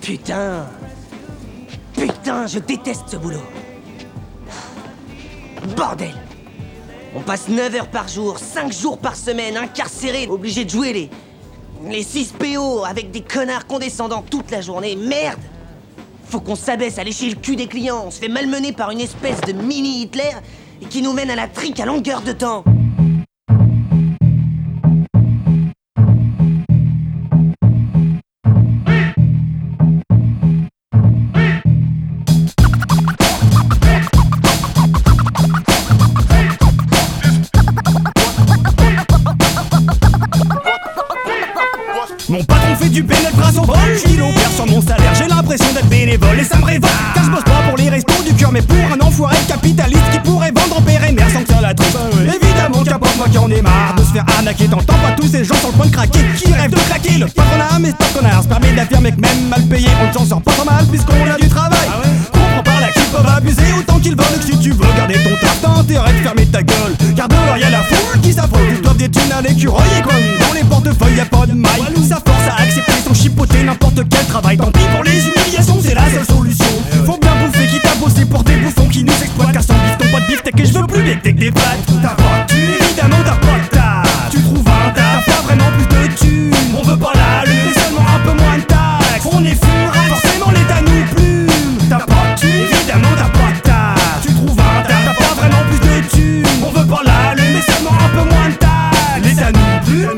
Putain, je déteste ce boulot. Bordel! On passe 9 heures par jour, 5 jours par semaine, incarcérés, obligés de jouer les 6 PO avec des connards condescendants toute la journée. Merde! Faut qu'on s'abaisse à lécher le cul des clients. On se fait malmener par une espèce de mini-Hitler et qui nous mène à la trique à longueur de temps. Mon patron fait du bénéfice grâce au vol. Kilo perd sur mon salaire, j'ai l'impression d'être bénévole et ça me révolte. Car je bosse pas pour les restos du cœur mais pour un enfoiré capitaliste qui pourrait vendre en père et mère sans que ça la trouve. Évidemment qu'importe moi qui en ai marre de se faire arnaquer. T'entends pas tous ces gens sur le point de craquer qui rêvent de claquer. Le patronat mais stop connard se permet d'affirmer que même mal payé on ne s'en sort pas trop mal puisqu'on a du travail. Comprends par là qu'ils peuvent abuser autant qu'ils veulent. Que si tu veux garder ton taf t'as intérêt de fermer ta gueule. Car dehors y'a la foule qui s'affole, tous doivent des thunes à l'écureuil. Et comme dans les portefeuilles y'a pas de maille, ça force à accepter sans chipoter n'importe quel travail. Tant pis pour les humiliations, c'est la seule solution. Faut bien bouffer quitte à bosser pour des bouffons qui nous exploitent. Car sans bifton pas de beefsteak et je veux plus des que des pâtes. T'as pas de thunes, évidemment t'as pas de taf. Tu trouves un taf, t'as pas vraiment plus de thunes. On veut pas la lune, mais seulement un peu moins de taxes. On est furax, forcément l'État nous plume. T'as pas de thunes, évidemment t'as pas de taf. Tu trouves un taf, t'as pas vraiment plus de thunes. On veut pas la lune, mais seulement un peu moins de taxes. L'État nous plume.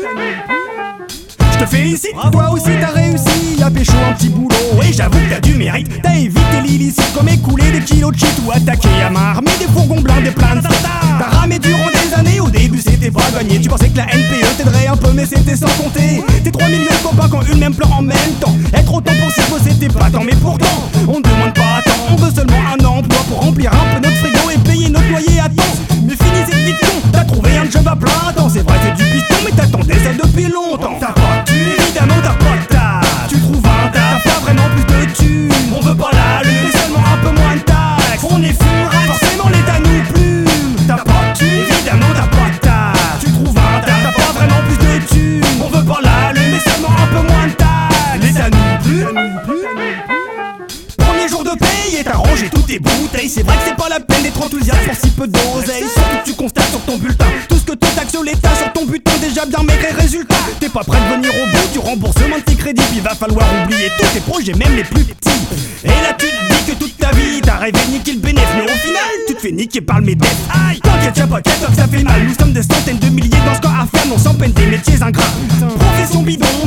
Je te félicite, toi aussi t'as réussi à pécho un petit boulot. Et j'avoue que t'as du mérite, t'as évité l'illicite comme écouler des kilos de shit ou attaquer à main armée des fourgons blindés plein de stars. T'as ramé durant des années, au début c'était pas gagné. Tu pensais que la NPE t'aiderait un peu mais c'était sans compter. Tes 3 millions de copains qui ont eu le même plan en même temps. Être autant pour s'y bosser c'était pas tant mais pourtant on ne demande pas à temps. On veut seulement un emploi pour remplir un peu notre frigo et payer notre loyer à temps. Mais finis cette vie de con, t'as trouvé un job à plein temps. C'est vrai c'est du piston mais t'attendais ça depuis longtemps. T'as pas de thunes, évidemment t'as pas de taf. Tu trouves un taf, t'as pas vraiment plus de thunes. On veut pas la lune, mais seulement un peu moins de taxes. On est furax, forcément l'État nous plume. T'as pas de thunes, évidemment t'as pas de taf. Tu trouves un taf, t'as pas vraiment plus de thunes. On veut pas la lune, mais seulement un peu moins de taxes. L'État nous plume. Premier jour de paye et t'as rangé toutes tes bouteilles. C'est vrai que c'est pas la peine d'être enthousiaste pour si peu d'oseille. Surtout que tu constates sur ton bulletin tout ce que te taxe l'État sur ton butin. Déjà bien maigre et résultat, t'es pas prêt de venir au bout du remboursement de tes crédits. Puis va falloir oublier tous tes projets, même les plus petits. Et là tu te dis que toute ta vie t'as rêvé de niquer le bénéf. Mais au final tu te fais niquer par le MEDEF. Aïe, t'inquiète y'a pas qu'à toi que ça fait mal. Nous sommes des centaines de milliers dans ce corps à faire, non sans peine des métiers ingrats. Profession bidon,